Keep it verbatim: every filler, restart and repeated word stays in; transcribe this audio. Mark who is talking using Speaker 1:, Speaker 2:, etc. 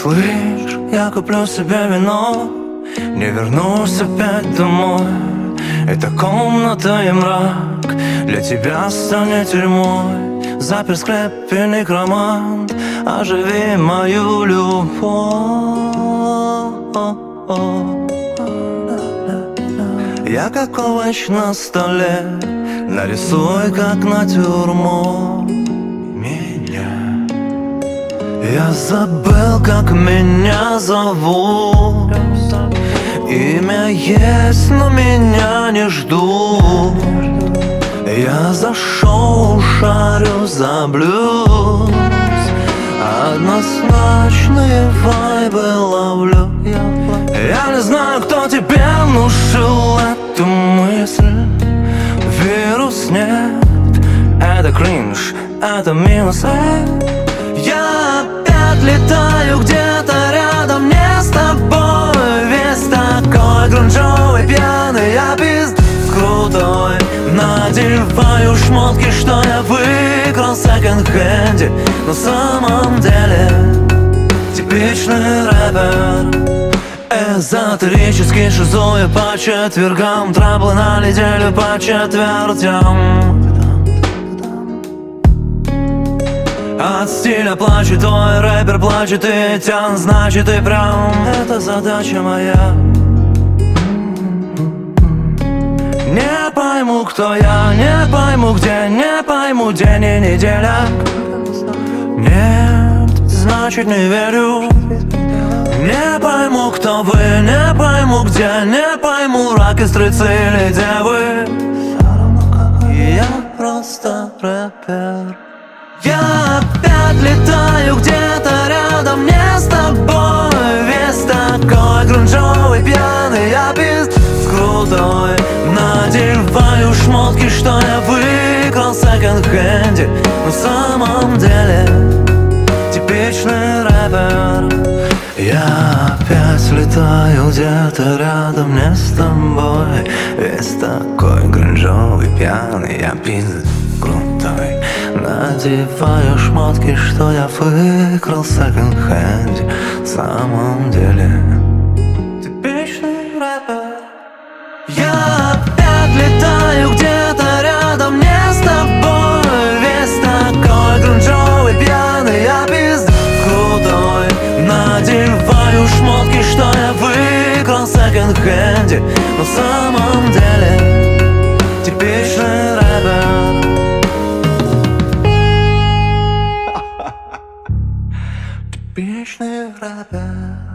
Speaker 1: Слышь, я куплю себе вино, не вернусь опять домой. Эта комната и мрак для тебя станет тюрьмой. Запер склеп и некромант, оживи мою любовь. Я как овощ на столе, нарисуй как натюрморт меня. Я забыл, как меня зовут. Имя есть, но меня не ждут. Я за шоу шарю за блюз, однозначные вайбы ловлю. Я не знаю, кто тебе внушил эту мысль. Вирус нет, это кринж, это минус. Я опять летаю где-то рядом, не с тобой. Весь такой гранжовый, пьяный, я пиздец крутой. Надеваю шмотки, что я выиграл в секонд-хенде. На самом деле типичный рэпер, эзотерический, шизуя по четвергам. Траблы на неделю по четвертям. От стиля плачет твой рэпер, плачет и тян, значит и прям это задача моя. Не пойму, кто я, не пойму, где, не пойму, день и неделя. Нет, значит не верю. Не пойму, кто вы, не пойму, где, не пойму, рак, стрицы или девы. Я просто рэпер. Я опять летаю где-то рядом, не с тобой. Весь такой гранжовый, пьяный, я пиздец крутой. Надеваю шмотки, что я выиграл в секонд-хенде. На самом деле типичный рэпер. Я опять летаю где-то рядом, не с тобой. Весь такой гранжовый, пьяный, я пиздец крутой. Надеваю шмотки, что я выиграл в секонд-хенде. В самом деле типичный рэпер. Я опять летаю где-то рядом, не с тобой. Весь такой гранжовый, пьяный, я пиздец крутой. Надеваю шмотки, что я выиграл в секонд-хенде. На самом деле типичный рэпер. Типичный рэпер.